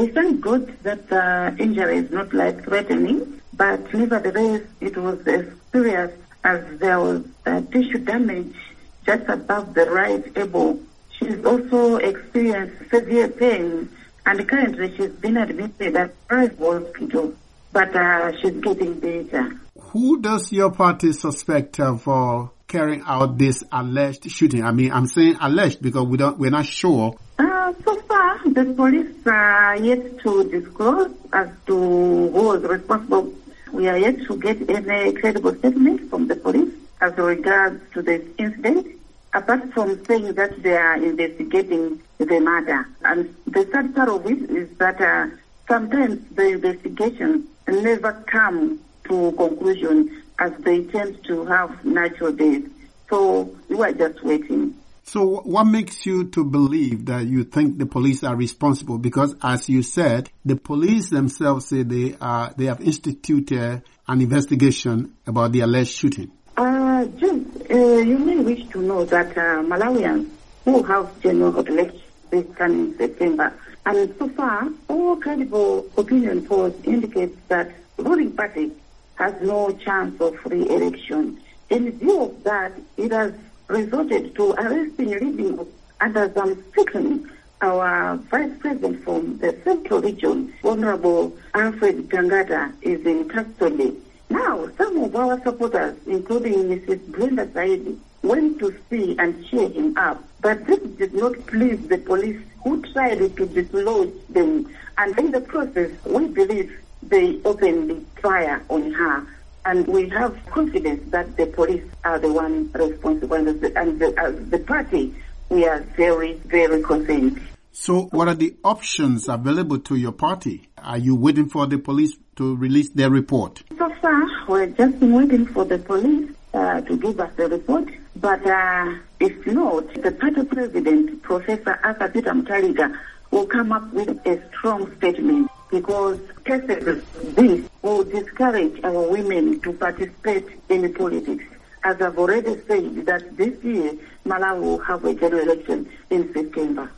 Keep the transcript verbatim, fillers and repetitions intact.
We thank God that the injury is not life-threatening, but nevertheless, it was as serious as there was uh, tissue damage just above the right elbow. She's also experienced severe pain, and currently she's been admitted at private hospital, but uh, she's getting better. Who does your party suspect uh, for carrying out this alleged shooting? I mean, I'm saying alleged because we don't, we're not sure. Uh, so far, the police are yet to disclose as to who was responsible. We are yet to get any credible statement from the police as regards to this incident, apart from saying that they are investigating the matter. And the sad part of it is that uh, sometimes the investigations never come to conclusion as they tend to have natural death. So we are just waiting. So what makes you to believe that you think the police are responsible? Because as you said, the police themselves say they are, they have instituted an investigation about the alleged shooting. Uh, Jim, uh, you may wish to know that uh, Malawians who have general elections this coming September, and so far, all credible opinion polls indicate that the ruling party has no chance of re-election. In view of that, it has resorted to arresting leading under some scrutiny our vice president from the central region, Honorable Alfred Tangata, is in custody. Now, some of our supporters, including Missus Brenda Saidi, went to see and cheer him up, but this did not please the police who tried to dislodge them, and in the process, we believe they opened fire on her. And we have confidence that the police are the one responsible, and the, and the, uh, the party, we are very, very concerned. So what are the options available to your party? Are you waiting for the police to release their report? So far, we're just waiting for the police uh, to give us the report. But uh, if not, the party president, Professor Arthur Peter Mutaliga, will come up with a strong statement, because cases like this will discourage our women to participate in politics. As I've already said, that this year, Malawi will have a general election in September.